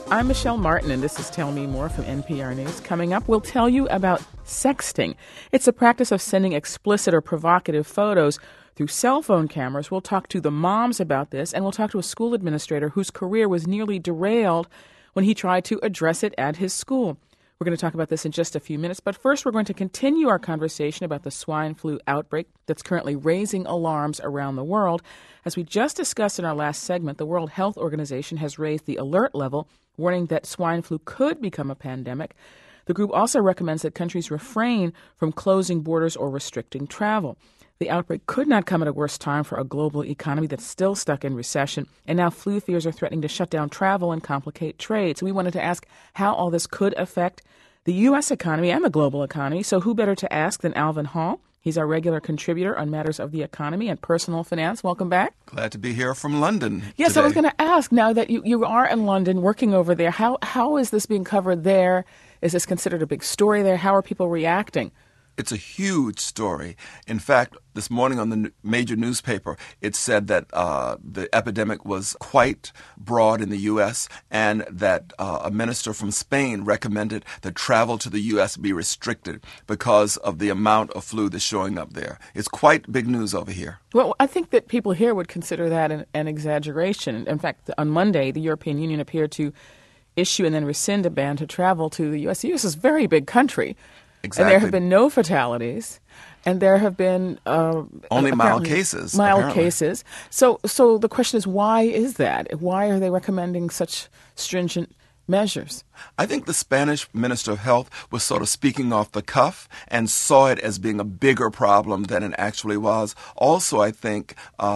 I'm Michelle Martin, and this is Tell Me More from NPR News. Coming up, we'll tell you about sexting. It's the practice of sending explicit or provocative photos through cell phone cameras. We'll talk to the moms about this, and we'll talk to a school administrator whose career was nearly derailed when he tried to address it at his school. We're going to talk about this in just a few minutes, but first we're going to continue our conversation about the swine flu outbreak that's currently raising alarms around the world. As we just discussed in our last segment, the World Health Organization has raised the alert level, warning that swine flu could become a pandemic. The group also recommends that countries refrain from closing borders or restricting travel. The outbreak could not come at a worse time for a global economy that's still stuck in recession, and now flu fears are threatening to shut down travel and complicate trade. So we wanted to ask how all this could affect the U.S. economy and the global economy. So who better to ask than Alvin Hall? He's our regular contributor on matters of the economy and personal finance. Welcome back. Glad to be here from London. Yes, today. I was going to ask, now that you are in London working over there, how is this being covered there? Is this considered a big story there? How are people reacting? It's a huge story. In fact, this morning on the major newspaper, it said that the epidemic was quite broad in the U.S. and that a minister from Spain recommended that travel to the U.S. be restricted because of the amount of flu that's showing up there. It's quite big news over here. Well, I think that people here would consider that an exaggeration. In fact, on Monday, the European Union appeared to issue and then rescind a ban to travel to the U.S. The U.S. is a very big country. Exactly. And there have been no fatalities, and there have been only mild cases. Mild cases. So the question is, why is that? Why are they recommending such stringent measures? I think the Spanish Minister of Health was sort of speaking off the cuff and saw it as being a bigger problem than it actually was. Also, I think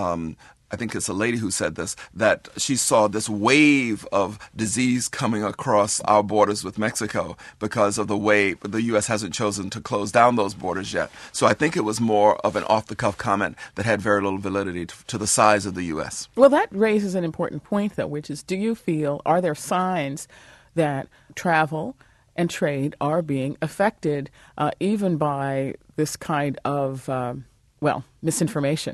it's a lady who said this, that she saw this wave of disease coming across our borders with Mexico because of the way the U.S. hasn't chosen to close down those borders yet. So I think it was more of an off-the-cuff comment that had very little validity to the size of the U.S. Well, that raises an important point, though, which is, are there signs that travel and trade are being affected even by this kind of, misinformation?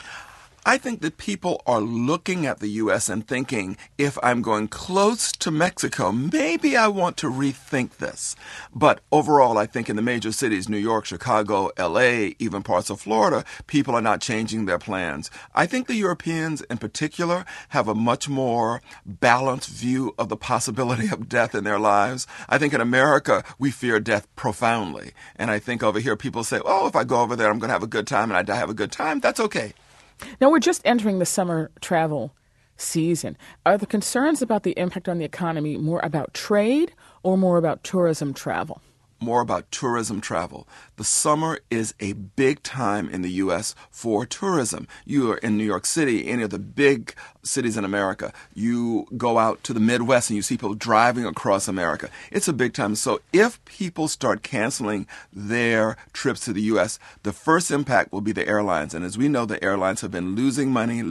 I think that people are looking at the U.S. and thinking, if I'm going close to Mexico, maybe I want to rethink this. But overall, I think in the major cities, New York, Chicago, L.A., even parts of Florida, people are not changing their plans. I think the Europeans in particular have a much more balanced view of the possibility of death in their lives. I think in America, we fear death profoundly. And I think over here, people say, oh, if I go over there, I'm going to have a good time, and I have a good time. That's okay. Now, we're just entering the summer travel season. Are the concerns about the impact on the economy more about trade or more about tourism travel? More about tourism travel. The summer is a big time in the U.S. for tourism. You are in New York City, any of the big cities in America. You go out to the Midwest and you see people driving across America. It's a big time. So if people start canceling their trips to the U.S., the first impact will be the airlines. And as we know, the airlines have been losing money,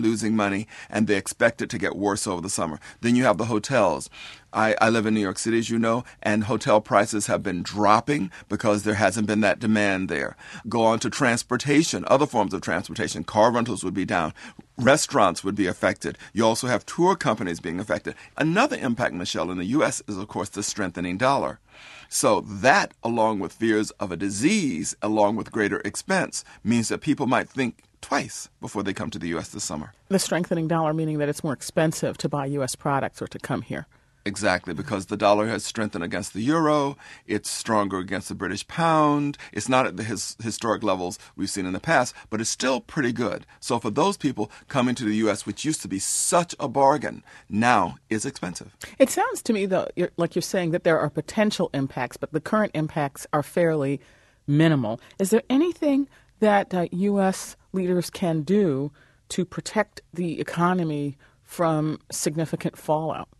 and they expect it to get worse over the summer. Then you have the hotels. I live in New York City, as you know, and hotel prices have been dropping because there hasn't been that demand there. Go on to transportation, other forms of transportation. Car rentals would be down. Restaurants would be affected. You also have tour companies being affected. Another impact, Michelle, in the U.S. is, of course, the strengthening dollar. So that, along with fears of a disease, along with greater expense, means that people might think twice before they come to the U.S. this summer. The strengthening dollar meaning that it's more expensive to buy U.S. products or to come here. Exactly, because the dollar has strengthened against the euro. It's stronger against the British pound. It's not at the historic levels we've seen in the past, but it's still pretty good. So for those people coming to the U.S., which used to be such a bargain, now is expensive. It sounds to me, though, like you're saying that there are potential impacts, but the current impacts are fairly minimal. Is there anything that U.S. leaders can do to protect the economy from significant fallout?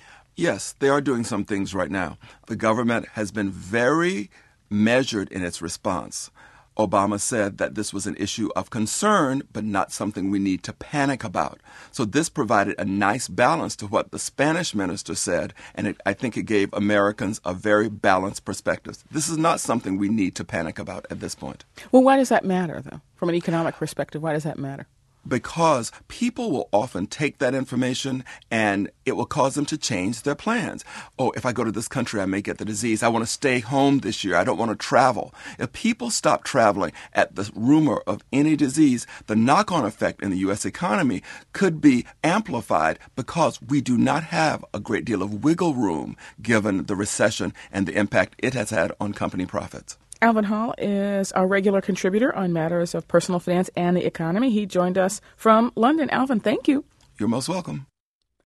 Yes, they are doing some things right now. The government has been very measured in its response. Obama said that this was an issue of concern, but not something we need to panic about. So this provided a nice balance to what the Spanish minister said, and I think it gave Americans a very balanced perspective. This is not something we need to panic about at this point. Well, why does that matter, though? From an economic perspective, why does that matter? because people will often take that information and it will cause them to change their plans. Oh, if I go to this country, I may get the disease. I want to stay home this year. I don't want to travel. If people stop traveling at the rumor of any disease, the knock-on effect in the U.S. economy could be amplified because we do not have a great deal of wiggle room given the recession and the impact it has had on company profits. Alvin Hall is our regular contributor on matters of personal finance and the economy. He joined us from London. Alvin, thank you. You're most welcome.